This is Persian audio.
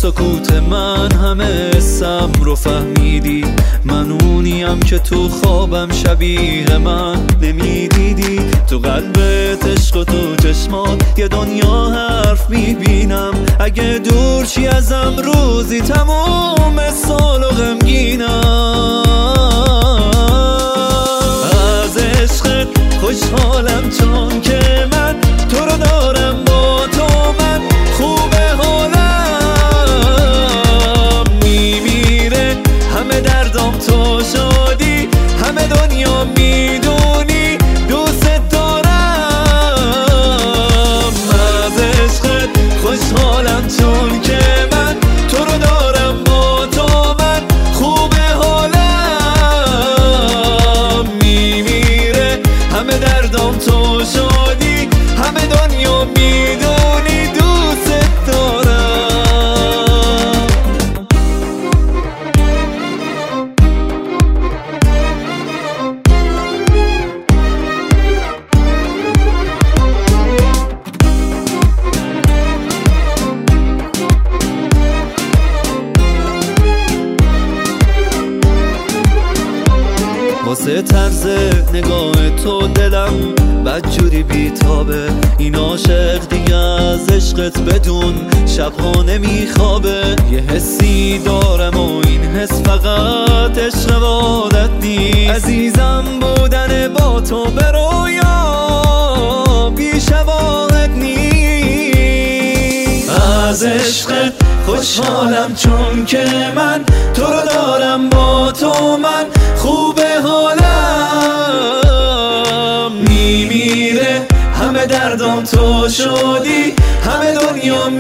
سکوت من همه اسم رو فهمیدی. من اونیم که تو خوابم شبیه من نمیدیدی. تو قلبت عشق و تو چشمات یه دنیا حرف میبینم. اگه دور چی ازم روزی تمام سال و غمگینم. از عشقت خوشحالم چون که من تو رو دارم. با تو من خوبه حالم میمیره. همه دردام تو شدی. همه دنیا میدونی دوست دارم. از عشقت خوشحالم چون که من تو رو دارم. با تو من خوبه حالم میمیره. همه دردام تو شدی. همه دنیا میدونی دوست دارم. واسه طرز نگاه تو دلم بدجوری بیتابه. این عاشق دیگه از عشقت بدون شبها نمیخوابه. یه حسی دارم و این حس فقط عشق و عادت نیست. عزیزم بودن با تو به رویا بی شواهد نیست. از عشقت خوشحالم چون که من تو رو دارم. با تو من خوبه حالم میمیره. همه دردام تو شدی. همه دنیا